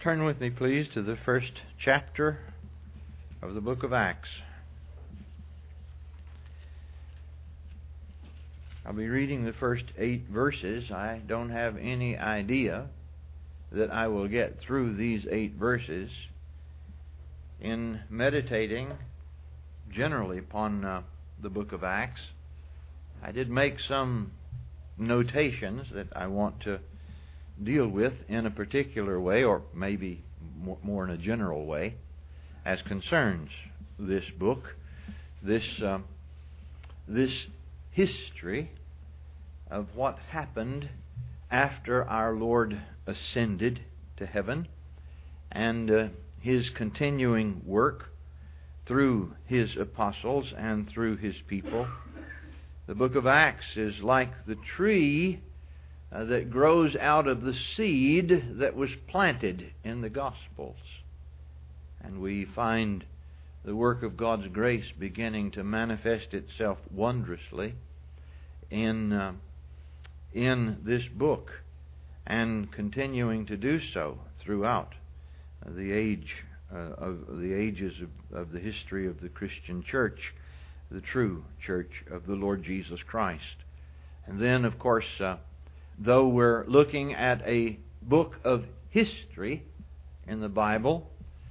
Turn with me, please, to the first chapter of the book of Acts. I'll be reading the first 8 verses. I don't have any idea that I will get through these 8 verses. In meditating generally upon the book of Acts, I did make some notations that I want to deal with in a particular way, or maybe more in a general way, as concerns this book, this history of what happened after our Lord ascended to heaven, and His continuing work through His apostles and through His people. The book of Acts is like the tree that grows out of the seed that was planted in the Gospels. And we find the work of God's grace beginning to manifest itself wondrously in this book, and continuing to do so throughout the ages of the history of the Christian church, the true church of the Lord Jesus Christ. And then, of course, though we're looking at a book of history in the Bible,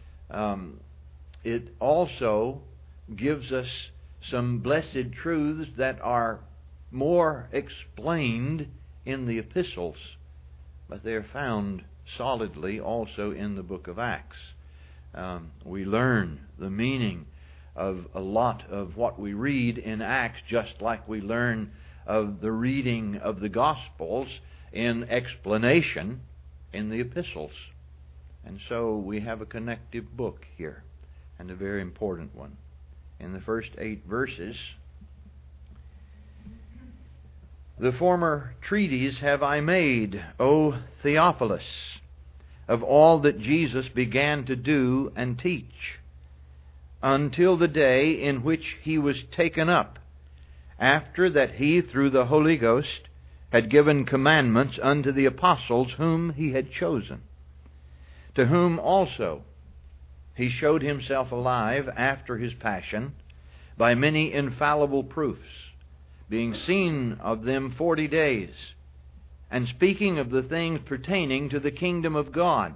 it also gives us some blessed truths that are more explained in the epistles, but they are found solidly also in the book of Acts. We learn the meaning of a lot of what we read in Acts, just like we learn of the reading of the Gospels in explanation in the epistles. And so we have a connective book here, and a very important one. In the first 8 verses, "The former treatise have I made, O Theophilus, of all that Jesus began to do and teach, until the day in which He was taken up, after that He, through the Holy Ghost, had given commandments unto the apostles whom He had chosen, to whom also He showed Himself alive after His passion, by many infallible proofs, being seen of them 40 days, and speaking of the things pertaining to the kingdom of God,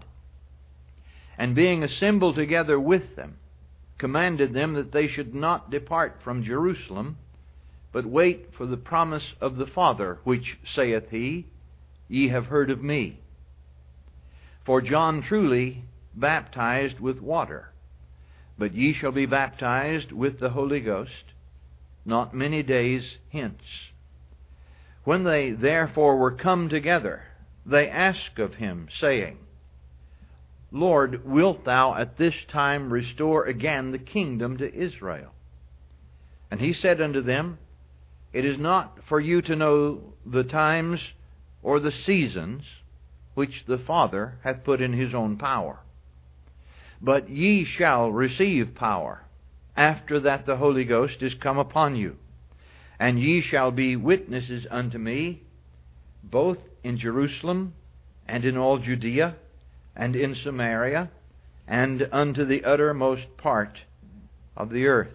and being assembled together with them, commanded them that they should not depart from Jerusalem, but wait for the promise of the Father, which saith He, Ye have heard of me. For John truly baptized with water, but ye shall be baptized with the Holy Ghost not many days hence. When they therefore were come together, they asked of Him, saying, Lord, wilt Thou at this time restore again the kingdom to Israel? And He said unto them, It is not for you to know the times or the seasons which the Father hath put in His own power. But ye shall receive power, after that the Holy Ghost is come upon you. And ye shall be witnesses unto me, both in Jerusalem, and in all Judea, and in Samaria, and unto the uttermost part of the earth."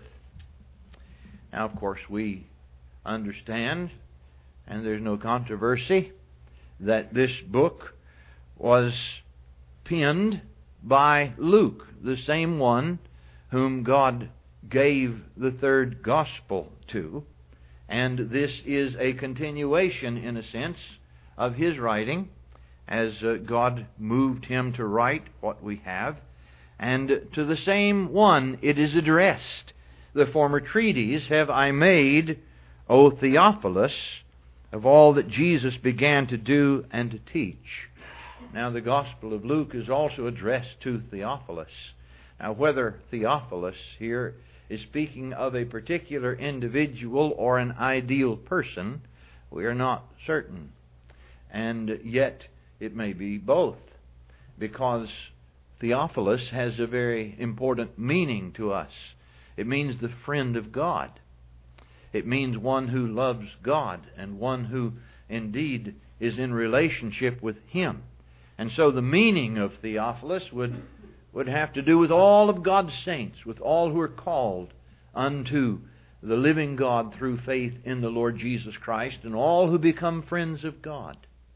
Now, of course, we understand, and there's no controversy, that this book was penned by Luke, the same one whom God gave the third gospel to. And this is a continuation, in a sense, of his writing, as God moved him to write what we have. And to the same one it is addressed. "The former treatise have I made, O Theophilus, of all that Jesus began to do and to teach." Now, the Gospel of Luke is also addressed to Theophilus. Now, whether Theophilus here is speaking of a particular individual or an ideal person, we are not certain. And yet, it may be both, because Theophilus has a very important meaning to us. It means the friend of God. It means one who loves God, and one who indeed is in relationship with Him. And so the meaning of Theophilus would have to do with all of God's saints, with all who are called unto the living God through faith in the Lord Jesus Christ, and all who become friends of God.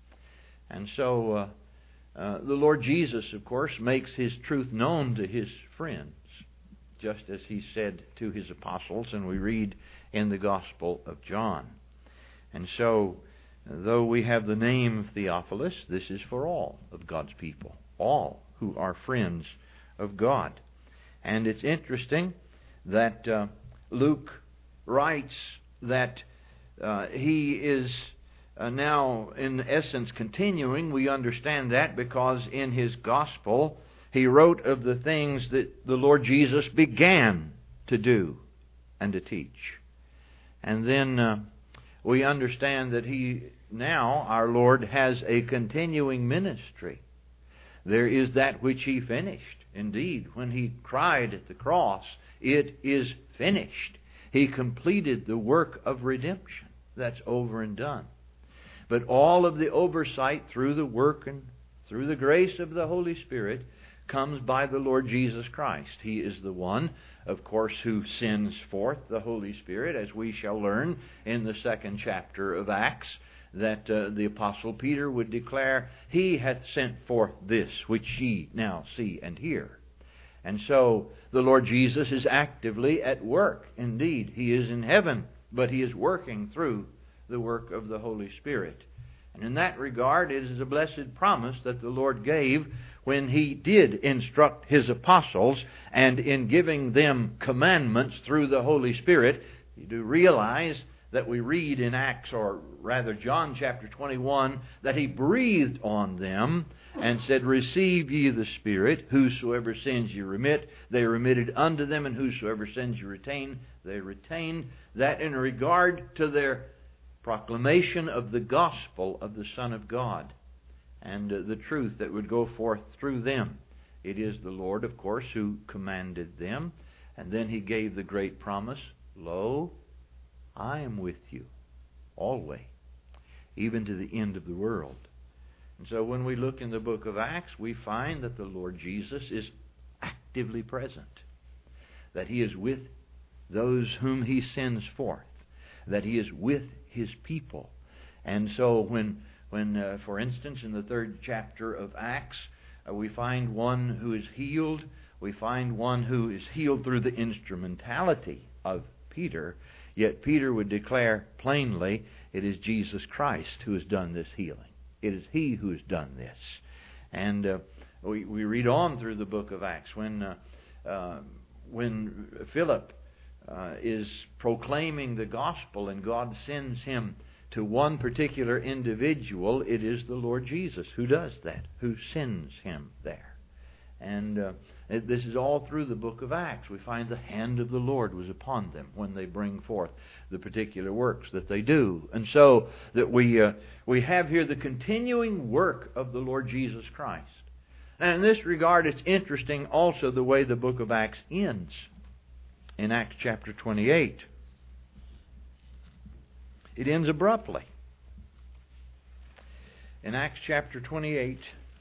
And so the Lord Jesus, of course, makes His truth known to His friends, just as He said to His apostles, and we read in the Gospel of John. And so, though we have the name Theophilus, this is for all of God's people, all who are friends of God. And it's interesting that Luke writes that he is now, in essence, continuing. We understand that because in his Gospel he wrote of the things that the Lord Jesus began to do and to teach. And then we understand that He now, our Lord, has a continuing ministry. There is that which He finished. Indeed, when He cried at the cross, "It is finished," He completed the work of redemption. That's over and done. But all of the oversight through the work and through the grace of the Holy Spirit comes by the Lord Jesus Christ. He is the one, of course, who sends forth the Holy Spirit, as we shall learn in the 2nd chapter of Acts, that the Apostle Peter would declare, "He hath sent forth this which ye now see and hear." And so the Lord Jesus is actively at work. Indeed, He is in heaven, but He is working through the work of the Holy Spirit. And in that regard, it is a blessed promise that the Lord gave when He did instruct His apostles, and in giving them commandments through the Holy Spirit. You do realize that we read in Acts, or rather John chapter 21, that He breathed on them and said, "Receive ye the Spirit. Whosoever sins you remit, they remitted unto them, and whosoever sins you retain, they retained." That in regard to their proclamation of the gospel of the Son of God, and the truth that would go forth through them. It is the Lord, of course, who commanded them. And then He gave the great promise, "Lo, I am with you always, even to the end of the world." And so when we look in the book of Acts, we find that the Lord Jesus is actively present, that He is with those whom He sends forth, that He is with His people. And so when for instance, in the 3rd chapter of Acts, we find one who is healed. We find one who is healed through the instrumentality of Peter. Yet Peter would declare plainly, it is Jesus Christ who has done this healing. It is He who has done this. And we read on through the book of Acts when Philip is proclaiming the gospel and God sends him to one particular individual, it is the Lord Jesus who does that, who sends him there. And this is all through the book of Acts. We find the hand of the Lord was upon them when they bring forth the particular works that they do. And so that we have here the continuing work of the Lord Jesus Christ. And in this regard, it's interesting also the way the book of Acts ends. In Acts chapter 28. It ends abruptly. In Acts chapter 28,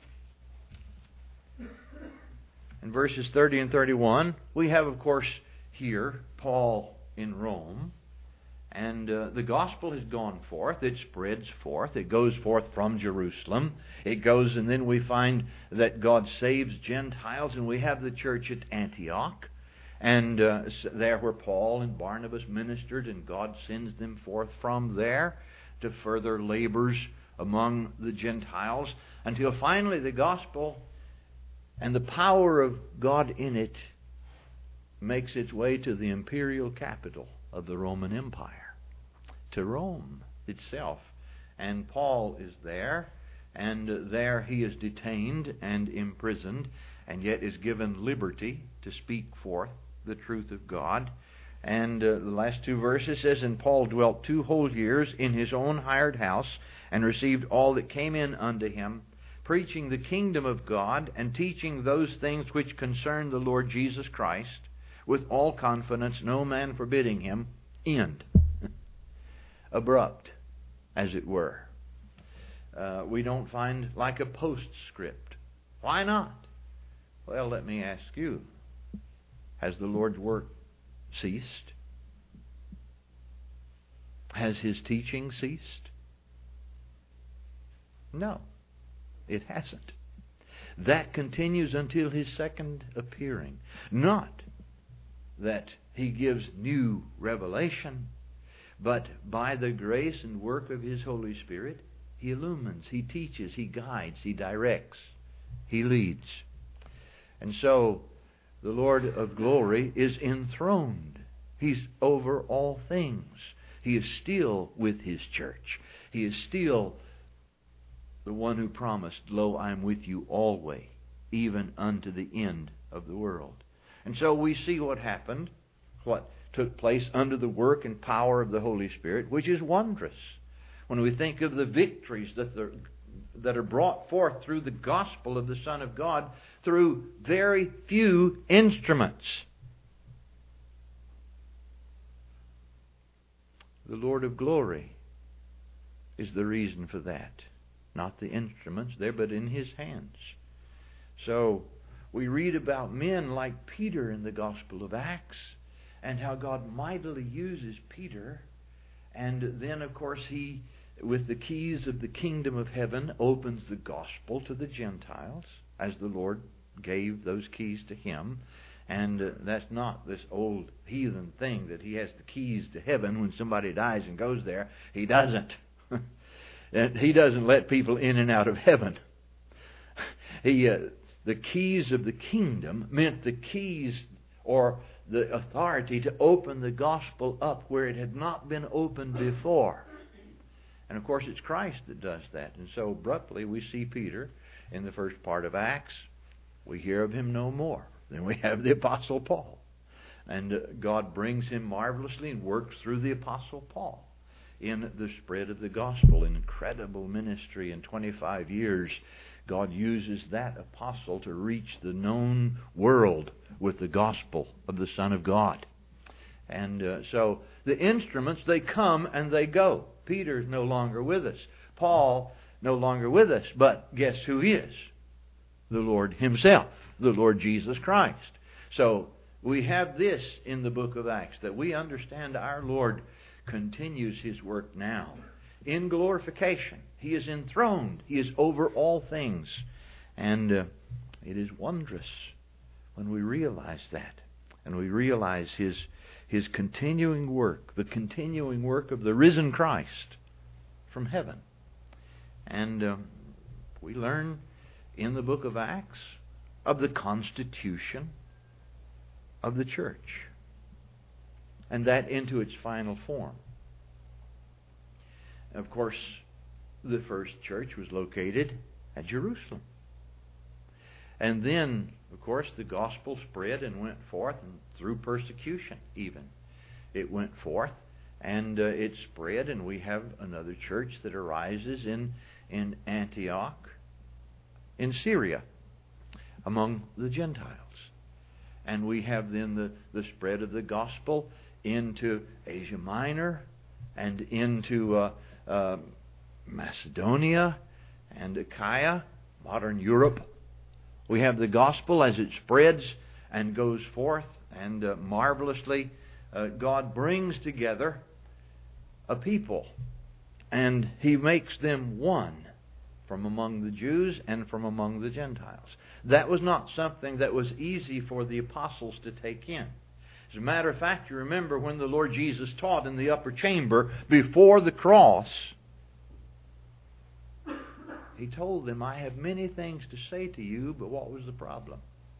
in verses 30 and 31, we have, of course, here Paul in Rome. And the gospel has gone forth. It spreads forth. It goes forth from Jerusalem. It goes, and then we find that God saves Gentiles, and we have the church at Antioch. And there where Paul and Barnabas ministered, and God sends them forth from there to further labors among the Gentiles, until finally the gospel and the power of God in it makes its way to the imperial capital of the Roman Empire, to Rome itself. And Paul is there, and there he is detained and imprisoned, and yet is given liberty to speak forth the truth of God. And the last 2 verses says, "And Paul dwelt 2 whole years in his own hired house, and received all that came in unto him, preaching the kingdom of God, and teaching those things which concern the Lord Jesus Christ, with all confidence, no man forbidding him." End. Abrupt, as it were. We don't find like a postscript. Why not? Well, let me ask you, has the Lord's work ceased? Has His teaching ceased? No, it hasn't. That continues until His second appearing. Not that He gives new revelation, but by the grace and work of His Holy Spirit, He illumines, He teaches, He guides, He directs, He leads. And so, the Lord of glory is enthroned. He's over all things. He is still with His church. He is still the one who promised, "Lo, I am with you always, even unto the end of the world." And so we see what happened, what took place under the work and power of the Holy Spirit, which is wondrous. When we think of the victories that are brought forth through the gospel of the Son of God through very few instruments. The Lord of glory is the reason for that. Not the instruments there, but in His hands. So, we read about men like Peter in the Gospel of Acts, and how God mightily uses Peter. And then, of course, He, with the keys of the kingdom of heaven, opens the gospel to the Gentiles, as the Lord gave those keys to him. And that's not this old heathen thing that He has the keys to heaven when somebody dies and goes there. He doesn't. He doesn't let people in and out of heaven. The keys of the kingdom meant the keys or the authority to open the gospel up where it had not been opened before. And of course it's Christ that does that. And so abruptly we see Peter in the first part of Acts. We hear of him no more. Then we have the Apostle Paul. And God brings him marvelously and works through the Apostle Paul in the spread of the gospel. An incredible ministry in 25 years. God uses that apostle to reach the known world with the gospel of the Son of God. And so the instruments, they come and they go. Peter's no longer with us. Paul no longer with us. But guess who is? The Lord Himself, the Lord Jesus Christ. So we have this in the book of Acts, that we understand our Lord continues His work now in glorification. He is enthroned. He is over all things. And it is wondrous when we realize that. And we realize His continuing work, the continuing work of the risen Christ from heaven. And we learn in the book of Acts of the constitution of the church. And that into its final form. Of course, the first church was located at Jerusalem. And then, of course, the gospel spread and went forth, and through persecution even. It went forth and it spread, and we have another church that arises in Antioch, in Syria, among the Gentiles. And we have then the spread of the gospel into Asia Minor and into Macedonia and Achaia, modern Europe. We have the gospel as it spreads and goes forth, and marvelously God brings together a people, and He makes them one from among the Jews and from among the Gentiles. That was not something that was easy for the apostles to take in. As a matter of fact, you remember when the Lord Jesus taught in the upper chamber before the cross, He told them, "I have many things to say to you," but what was the problem?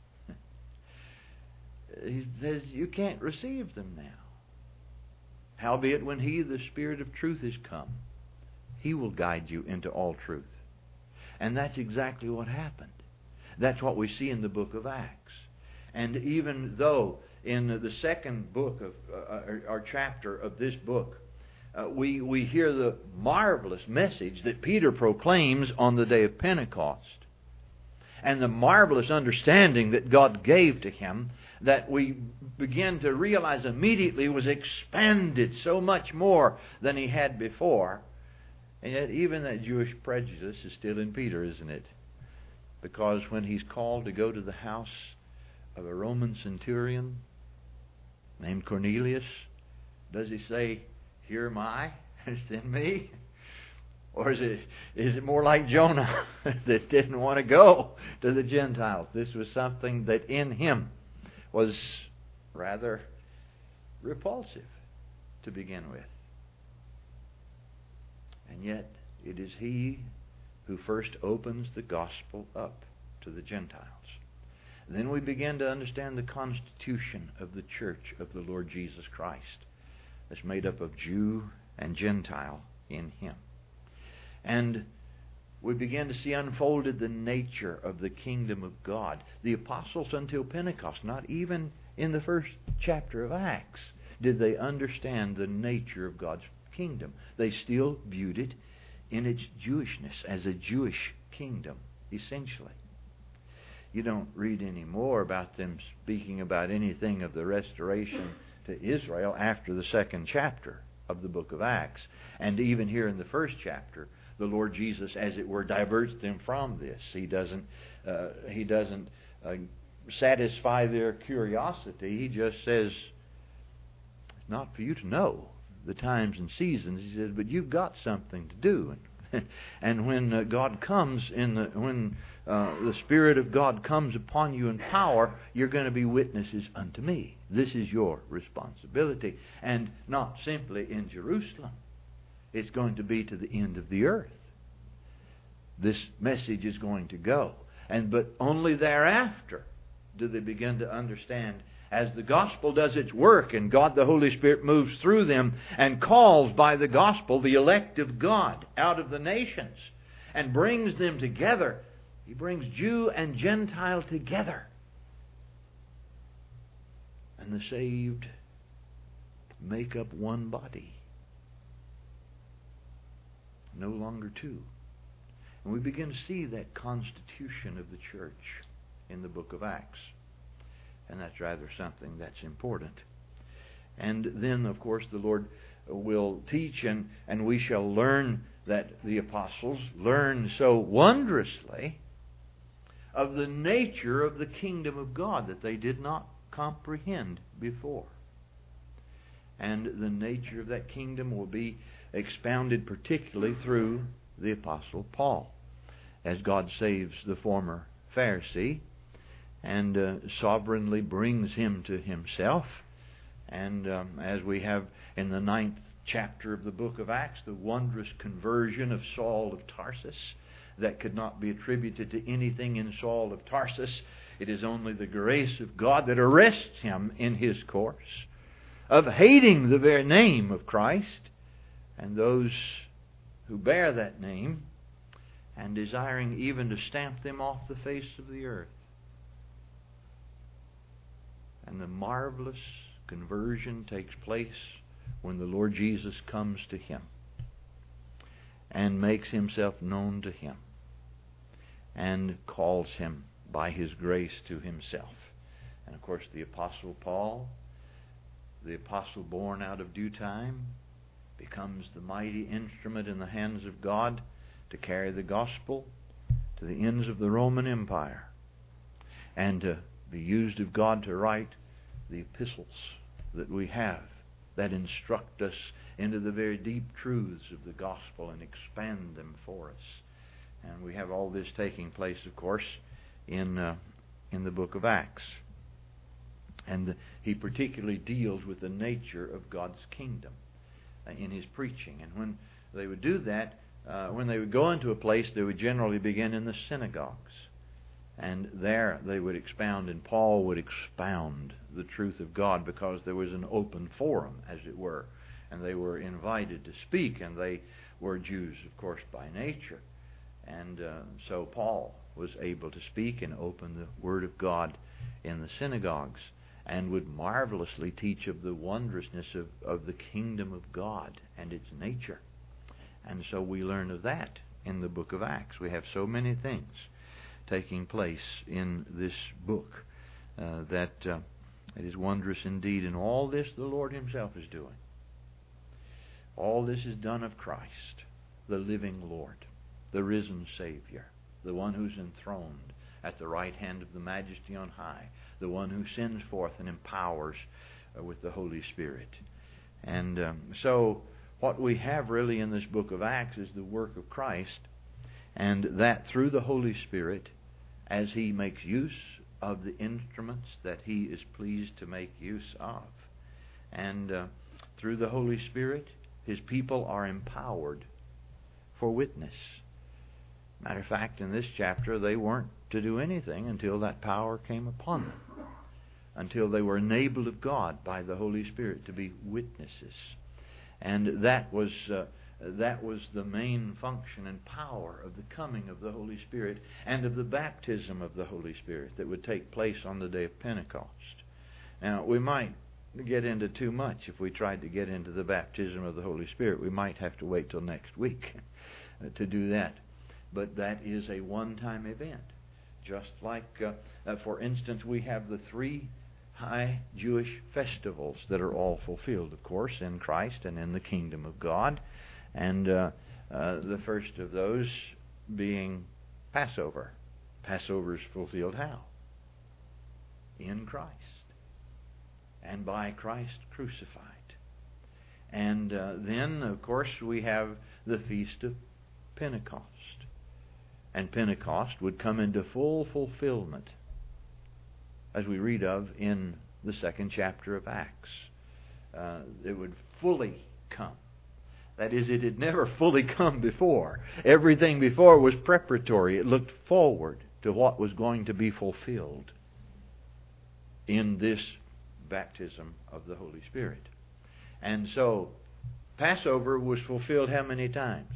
He says, "You can't receive them now. Howbeit, when He, the Spirit of truth, is come, He will guide you into all truth." And that's exactly what happened. That's what we see in the book of Acts. And even though in the second book of our chapter of this book, we hear the marvelous message that Peter proclaims on the day of Pentecost, and the marvelous understanding that God gave to him, that we begin to realize immediately was expanded so much more than he had before. And yet even that Jewish prejudice is still in Peter, isn't it? Because when he's called to go to the house of a Roman centurion named Cornelius, does he say, "Here am I, send me"? Or is it more like Jonah that didn't want to go to the Gentiles? This was something that in him was rather repulsive to begin with. And yet it is he who first opens the gospel up to the Gentiles. Then we begin to understand the constitution of the church of the Lord Jesus Christ. That's made up of Jew and Gentile in him. And we begin to see unfolded the nature of the kingdom of God. The apostles until Pentecost, not even in the first chapter of Acts, did they understand the nature of God's kingdom. They still viewed it in its Jewishness, as a Jewish kingdom, essentially. You don't read any more about them speaking about anything of the restoration to Israel after the second chapter of the book of Acts. And even here in the first chapter, the Lord Jesus, as it were, diverts them from this. He doesn't satisfy their curiosity. He just says, "It's not for you to know the times and seasons." He says, "But you've got something to do." And when God comes when the Spirit of God comes upon you in power, you're going to be witnesses unto me. This is your responsibility, and not simply in Jerusalem. It's going to be to the end of the earth. This message is going to go. But only thereafter do they begin to understand, as the gospel does its work and God the Holy Spirit moves through them and calls by the gospel the elect of God out of the nations and brings them together. He brings Jew and Gentile together. And the saved make up one body. No longer two. And we begin to see that constitution of the church in the book of Acts. And that's rather something that's important. And then, of course, the Lord will teach, and we shall learn that the apostles learned so wondrously of the nature of the kingdom of God that they did not comprehend before. And the nature of that kingdom will be expounded particularly through the Apostle Paul, as God saves the former Pharisee and sovereignly brings him to himself. And as we have in the 9th chapter of the book of Acts, the wondrous conversion of Saul of Tarsus, that could not be attributed to anything in Saul of Tarsus. It is only the grace of God that arrests him in his course of hating the very name of Christ and those who bear that name, and desiring even to stamp them off the face of the earth. And the marvelous conversion takes place when the Lord Jesus comes to him and makes himself known to him and calls him by his grace to himself. And of course the Apostle Paul, the apostle born out of due time, becomes the mighty instrument in the hands of God to carry the gospel to the ends of the Roman Empire and to be used of God to write the epistles that we have that instruct us into the very deep truths of the gospel and expand them for us. And we have all this taking place, of course, in the book of Acts. And he particularly deals with the nature of God's kingdom in his preaching. And when they would do that, when they would go into a place, they would generally begin in the synagogues. And there they would expound, and Paul would expound the truth of God, because there was an open forum, as it were. And they were invited to speak, and they were Jews, of course, by nature. And so Paul was able to speak and open the Word of God in the synagogues, and would marvelously teach of the wondrousness of the kingdom of God and its nature. And so we learn of that in the book of Acts. We have so many things taking place in this book that it is wondrous indeed. And all this the Lord himself is doing. All this is done of Christ. the living Lord, the risen Savior, the one who's enthroned at the right hand of the Majesty on high, the one who sends forth and empowers with the Holy Spirit. And so what we have really in this book of Acts is the work of Christ, and that through the Holy Spirit, as He makes use of the instruments that He is pleased to make use of. And through the Holy Spirit, His people are empowered for witness. Matter of fact, in this chapter, they weren't to do anything until that power came upon them, until they were enabled of God by the Holy Spirit to be witnesses. And that was the main function and power of the coming of the Holy Spirit and of the baptism of the Holy Spirit that would take place on the day of Pentecost. Now, we might get into too much if we tried to get into the baptism of the Holy Spirit. We might have to wait till next week to do that. But that is a one-time event. Just like, for instance, we have the three high Jewish festivals that are all fulfilled, of course, in Christ and in the kingdom of God. And the first of those being Passover. Passover is fulfilled how? In Christ. And by Christ crucified. And then, of course, we have the Feast of Pentecost. And Pentecost would come into full fulfillment, as we read of in the second chapter of Acts. It would fully come. That is, it had never fully come before. Everything before was preparatory. It looked forward to what was going to be fulfilled in this baptism of the Holy Spirit. And so, Passover was fulfilled how many times?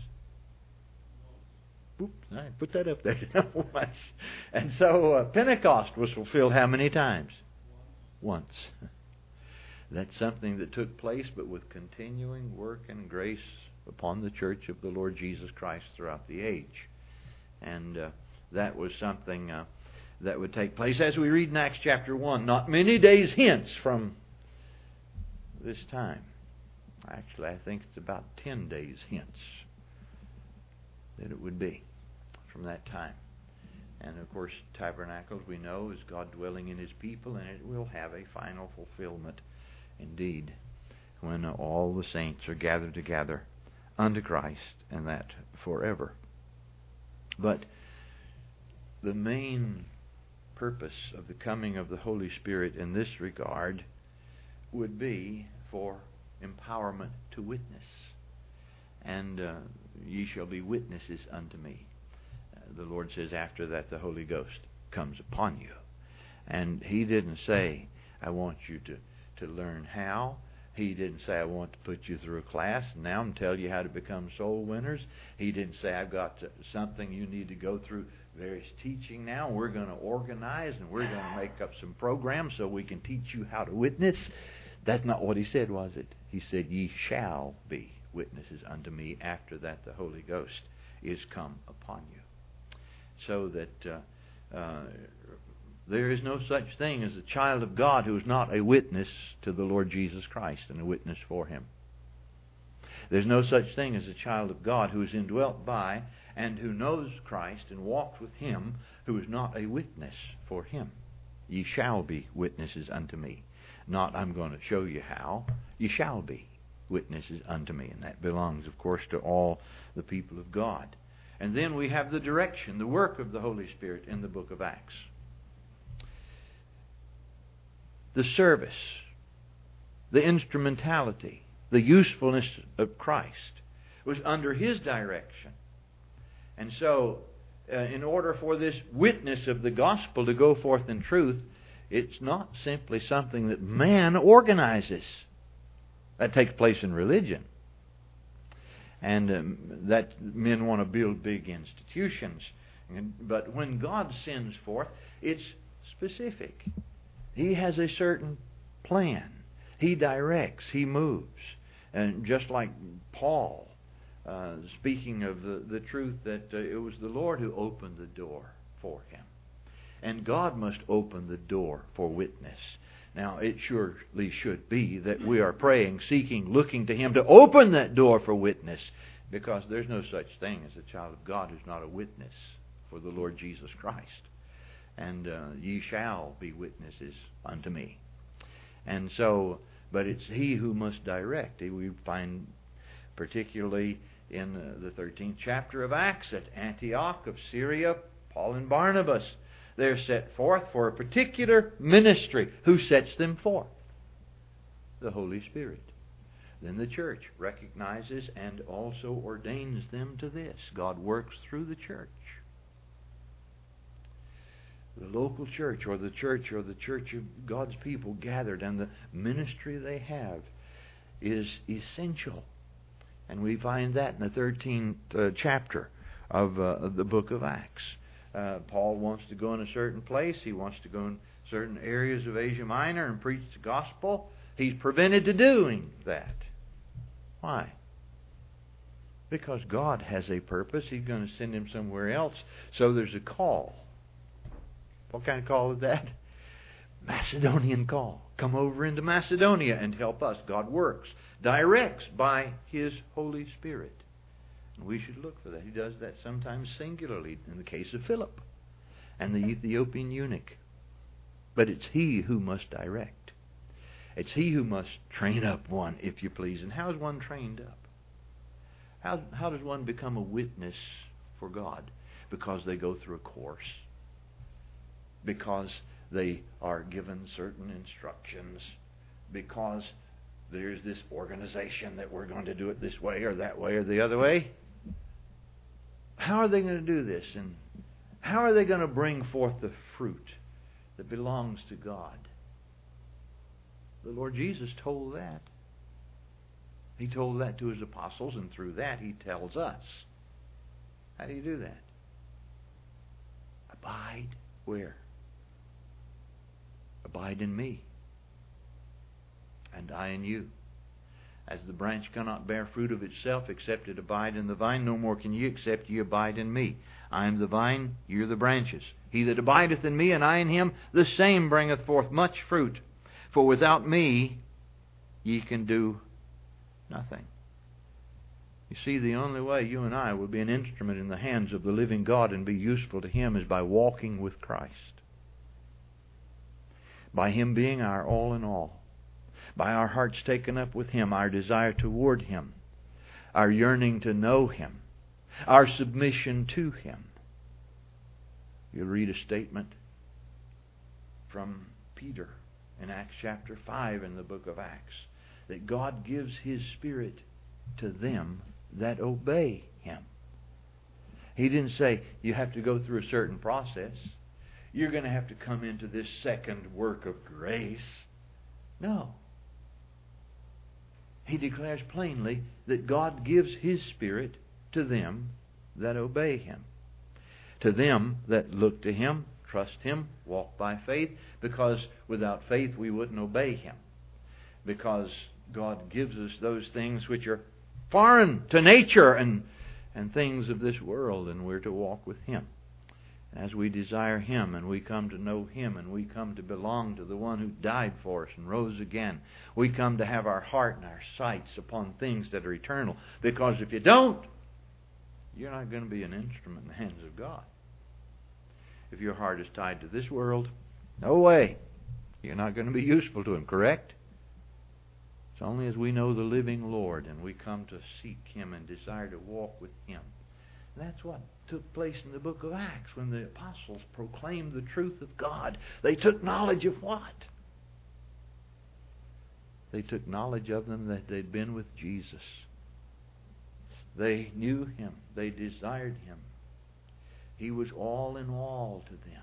Oops, I put that up there. Once. And so, Pentecost was fulfilled how many times? Once. That's something that took place, but with continuing work and grace upon the church of the Lord Jesus Christ throughout the age. And that was something that would take place as we read in Acts chapter 1, not many days hence from this time. Actually, I think it's about 10 days hence that it would be from that time. And of course, tabernacles, we know, is God dwelling in His people, and it will have a final fulfillment indeed when all the saints are gathered together unto Christ, and that forever. But the main purpose of the coming of the Holy Spirit in this regard would be for empowerment to witness. And ye shall be witnesses unto me. The Lord says after that the Holy Ghost comes upon you. And He didn't say, I want you to learn how. He didn't say, I want to put you through a class now and tell you how to become soul winners. He didn't say, I've got something you need to go through various teaching now. We're going to organize and we're going to make up some programs so we can teach you how to witness. That's not what He said, was it? He said, ye shall be witnesses unto me. After that the Holy Ghost is come upon you. So that there is no such thing as a child of God who is not a witness to the Lord Jesus Christ and a witness for Him. There's no such thing as a child of God who is indwelt by and who knows Christ and walks with Him who is not a witness for Him. Ye shall be witnesses unto me. Not, I'm going to show you how. Ye shall be witnesses unto me. And that belongs, of course, to all the people of God. And then we have the direction, the work of the Holy Spirit in the book of Acts. The service, the instrumentality, the usefulness of Christ was under His direction. And so, in order for this witness of the gospel to go forth in truth, it's not simply something that man organizes. That takes place in religion. And that men want to build big institutions. But when God sends forth, it's specific. He has a certain plan. He directs. He moves. And just like Paul, speaking of the truth that it was the Lord who opened the door for him. And God must open the door for witness. Now, it surely should be that we are praying, seeking, looking to Him to open that door for witness. Because there's no such thing as a child of God who's not a witness for the Lord Jesus Christ. And ye shall be witnesses unto me. And so, but it's He who must direct. We find particularly in the 13th chapter of Acts at Antioch of Syria, Paul and Barnabas, they're set forth for a particular ministry. Who sets them forth? The Holy Spirit. Then the church recognizes and also ordains them to this. God works through the church. The local church or the church of God's people gathered, and the ministry they have is essential. And we find that in the 13th chapter of the book of Acts. Paul wants to go in a certain place. He wants to go in certain areas of Asia Minor and preach the gospel. He's prevented to doing that. Why? Because God has a purpose. He's going to send him somewhere else. So there's a call. What kind of call is that? Macedonian call. Come over into Macedonia and help us. God works, directs by His Holy Spirit. And we should look for that. He does that sometimes singularly in the case of Philip and the Ethiopian eunuch. But it's He who must direct. It's He who must train up one, if you please. And how is one trained up? How does one become a witness for God? Because they go through a course. Because they are given certain instructions. Because there's this organization that we're going to do it this way or that way or the other way. How are they going to do this? And how are they going to bring forth the fruit that belongs to God? The Lord Jesus told that. He told that to His apostles, and through that He tells us. How do you do that? Abide where? Abide in me, and I in you. As the branch cannot bear fruit of itself except it abide in the vine, no more can ye except ye abide in me. I am the vine, ye are the branches. He that abideth in me, and I in him, the same bringeth forth much fruit. For without me ye can do nothing. You see, the only way you and I will be an instrument in the hands of the living God and be useful to Him is by walking with Christ. By Him being our all in all. By our hearts taken up with Him, our desire toward Him, our yearning to know Him, our submission to Him. You'll read a statement from Peter in Acts chapter 5 in the book of Acts, that God gives His Spirit to them that obey Him. He didn't say you have to go through a certain process. You're going to have to come into this second work of grace. No. He declares plainly that God gives His Spirit to them that obey Him. To them that look to Him, trust Him, walk by faith, because without faith we wouldn't obey Him. Because God gives us those things which are foreign to nature and things of this world, and we're to walk with Him. As we desire Him and we come to know Him and we come to belong to the one who died for us and rose again, we come to have our heart and our sights upon things that are eternal. Because if you don't, you're not going to be an instrument in the hands of God. If your heart is tied to this world, no way. You're not going to be useful to Him, correct? It's only as we know the living Lord and we come to seek Him and desire to walk with Him. And that's what took place in the book of Acts when the apostles proclaimed the truth of God. They took knowledge of what? They took knowledge of them that they'd been with Jesus. They knew Him. They desired Him. He was all in all to them.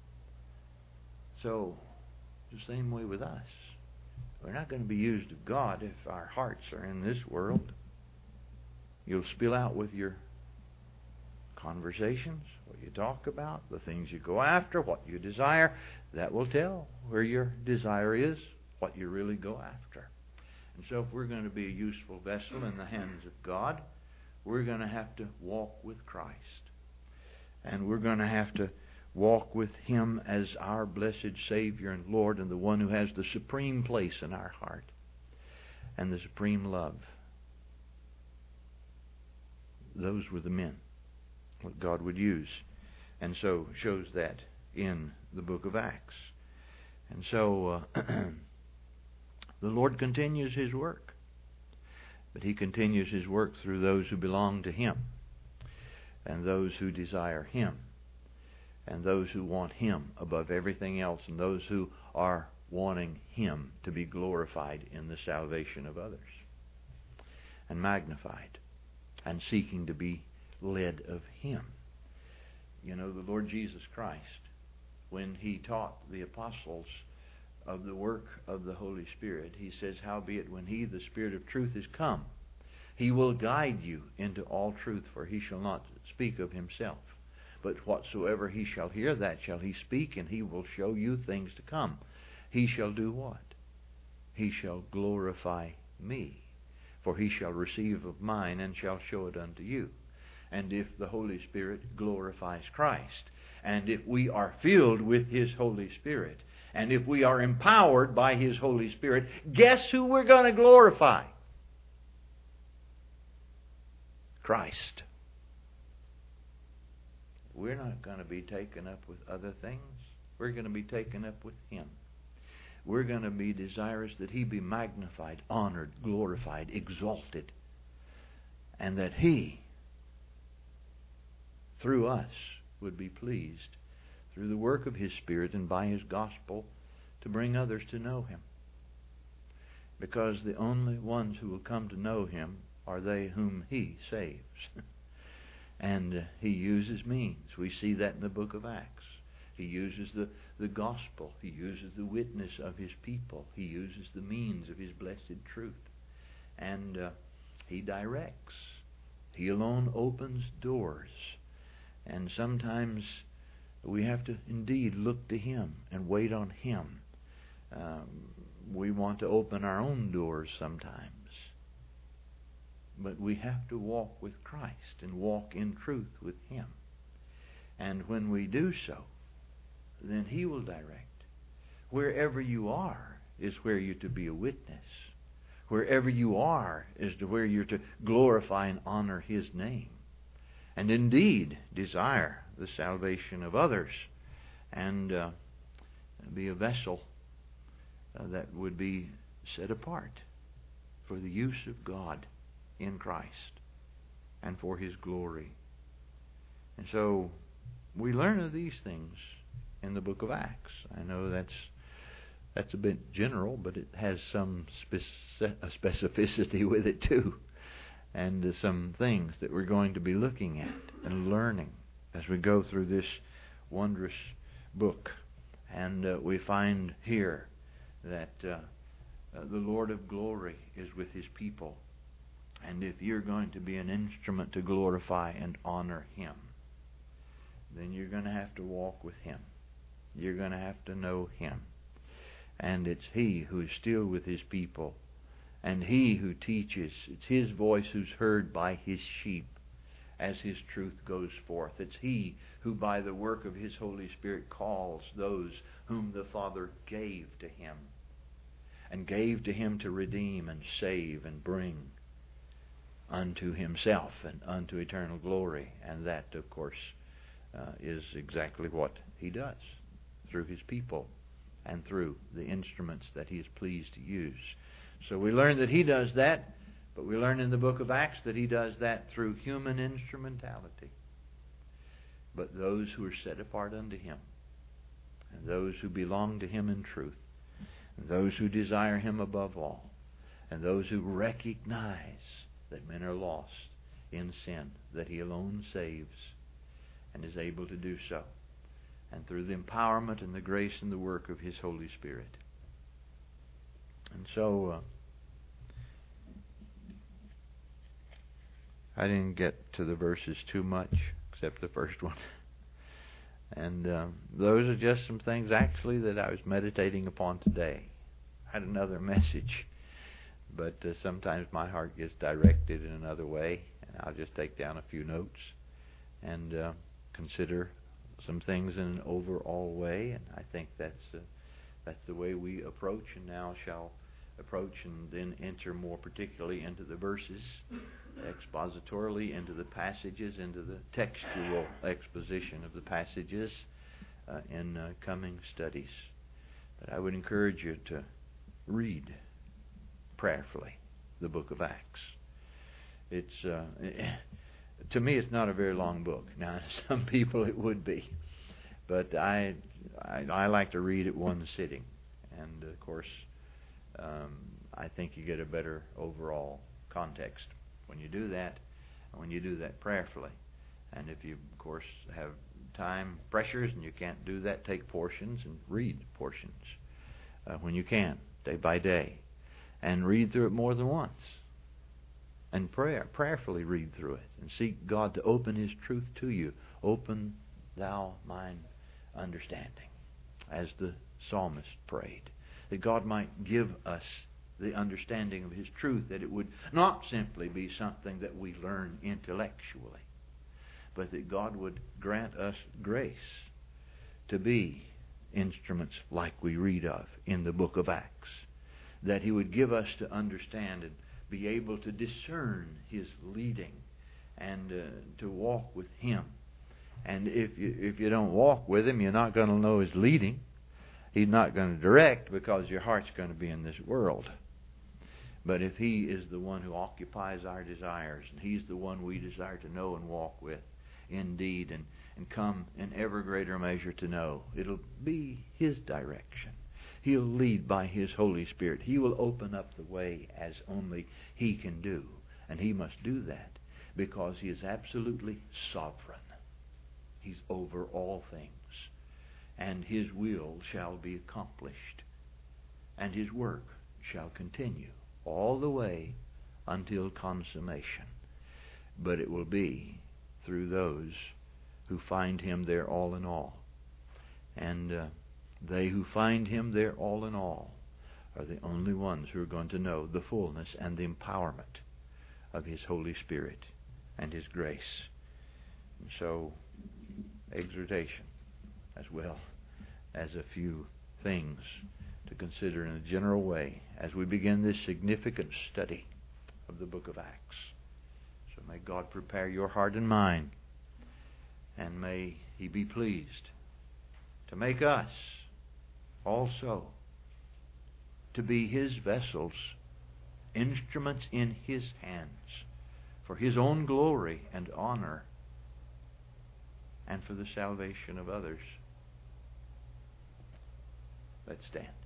So, the same way with us. We're not going to be used of God if our hearts are in this world. You'll spill out with your conversations, what you talk about, the things you go after, what you desire. That will tell where your desire is, what you really go after. And so if we're going to be a useful vessel in the hands of God, we're going to have to walk with Christ. And we're going to have to walk with Him as our blessed Savior and Lord, and the one who has the supreme place in our heart and the supreme love. those were the men, what God would use. And so shows that in the book of Acts. And so the Lord continues His work. But He continues His work through those who belong to Him, and those who desire Him, and those who want Him above everything else, and those who are wanting Him to be glorified in the salvation of others, and magnified, and seeking to be led of Him. You know, the Lord Jesus Christ, when He taught the apostles of the work of the Holy Spirit, He says, "Howbeit, when He, the Spirit of truth, is come, He will guide you into all truth, for He shall not speak of Himself. But whatsoever He shall hear, that shall He speak, and He will show you things to come. He shall do what? He shall glorify Me. For He shall receive of mine, and shall show it unto you." And if the Holy Spirit glorifies Christ, and if we are filled with His Holy Spirit, and if we are empowered by His Holy Spirit, guess who we're going to glorify? Christ. We're not going to be taken up with other things. We're going to be taken up with Him. We're going to be desirous that He be magnified, honored, glorified, exalted, and that He, through us, would be pleased, through the work of His Spirit and by His gospel, to bring others to know Him. Because the only ones who will come to know Him are they whom He saves. And He uses means. We see that in the book of Acts. He uses the gospel. He uses the witness of His people. He uses the means of His blessed truth. And He directs. He alone opens doors. And sometimes we have to indeed look to Him and wait on Him. We want to open our own doors sometimes. But we have to walk with Christ and walk in truth with Him. And when we do so, then He will direct. Wherever you are is where you're to be a witness. Wherever you are is to where you're to glorify and honor His name. And indeed desire the salvation of others, and be a vessel that would be set apart for the use of God in Christ and for His glory. And so we learn of these things in the book of Acts. I know that's a bit general, but it has some specificity with it too, and some things that we're going to be looking at and learning as we go through this wondrous book. And we find here that the Lord of glory is with His people. And if you're going to be an instrument to glorify and honor Him, then you're going to have to walk with Him. You're going to have to know Him. And it's He who is still with His people, and He who teaches. It's His voice who's heard by His sheep as His truth goes forth. It's He who by the work of His Holy Spirit calls those whom the Father gave to Him, and gave to Him to redeem and save and bring unto Himself and unto eternal glory. And that, of course, is exactly what He does through His people and through the instruments that He is pleased to use. So we learn that He does that, but we learn in the book of Acts that He does that through human instrumentality. But those who are set apart unto Him, and those who belong to Him in truth, and those who desire Him above all, and those who recognize that men are lost in sin, that He alone saves and is able to do so, and through the empowerment and the grace and the work of His Holy Spirit. And so I didn't get to the verses too much, except the first one. And those are just some things actually that I was meditating upon today. I had another message, but sometimes my heart gets directed in another way, and I'll just take down a few notes and consider some things in an overall way. And I think that's the way we approach, and now shall approach and then enter more particularly into the verses, expositorily into the passages, into the textual exposition of the passages in coming studies. But I would encourage you to read prayerfully the book of Acts. It's to me, it's not a very long book. Now, some people it would be, but I like to read it one sitting, and of course, I think you get a better overall context when you do that, and when you do that prayerfully. And if you, of course, have time pressures and you can't do that, take portions and read portions when you can, day by day, and read through it more than once. And prayerfully read through it and seek God to open His truth to you. Open thou mine understanding, as the psalmist prayed, that God might give us the understanding of His truth, that it would not simply be something that we learn intellectually, but that God would grant us grace to be instruments like we read of in the book of Acts, that He would give us to understand and be able to discern His leading and to walk with Him. And if you don't walk with Him, you're not going to know His leading. He's not going to direct, because your heart's going to be in this world. But if He is the one who occupies our desires, and He's the one we desire to know and walk with indeed, and come in ever greater measure to know, it'll be His direction. He'll lead by His Holy Spirit. He will open up the way as only He can do. And He must do that because He is absolutely sovereign. He's over all things. And His will shall be accomplished. And His work shall continue all the way until consummation. But it will be through those who find Him their all in all. And they who find Him their all in all are the only ones who are going to know the fullness and the empowerment of His Holy Spirit and His grace. And so, exhortation, as well as a few things to consider in a general way as we begin this significant study of the book of Acts. So may God prepare your heart and mind, and may He be pleased to make us also to be His vessels, instruments in His hands, for His own glory and honor, and for the salvation of others. Let's stand.